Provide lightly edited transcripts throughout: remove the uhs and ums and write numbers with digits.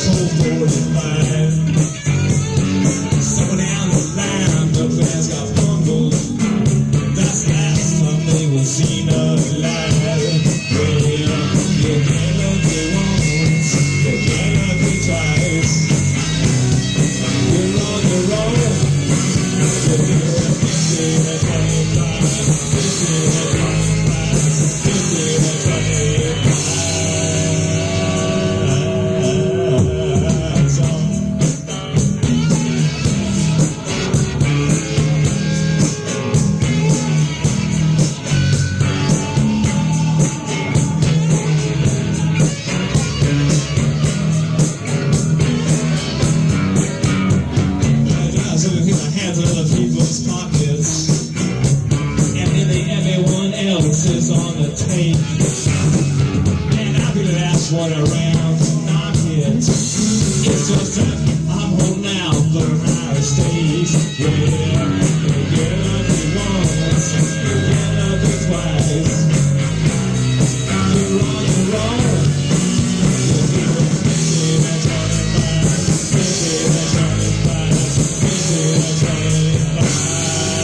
On the tape, and I'll be the last one around to knock it. It's just that I'm holding out for higher stakes. Yeah, you get lucky once, you get lucky twice. You're on your own. You'll be the 50 and 25, 50 and 25, 50 and 25.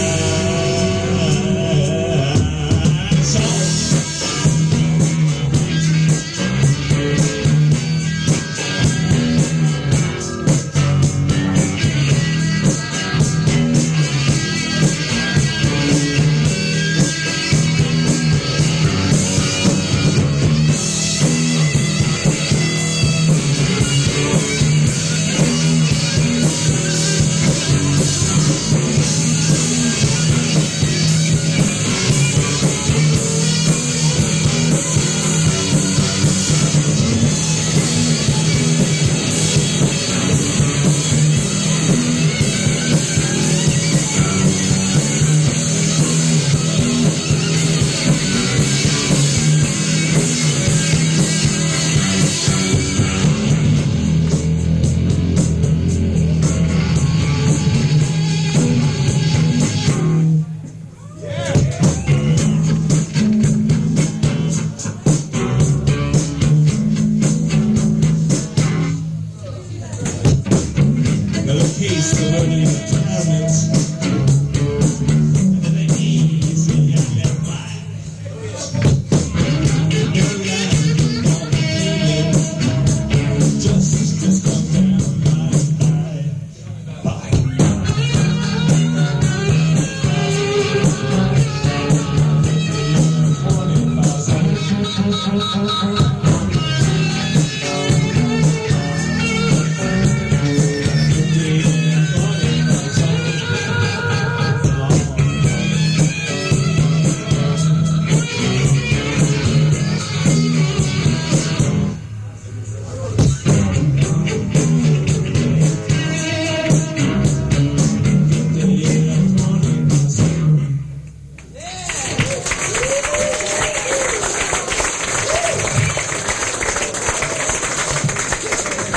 Peace, the learning retirements, and then the easy and let fly. Your life, all the feeling, just come down, bye. Bye. 20,000.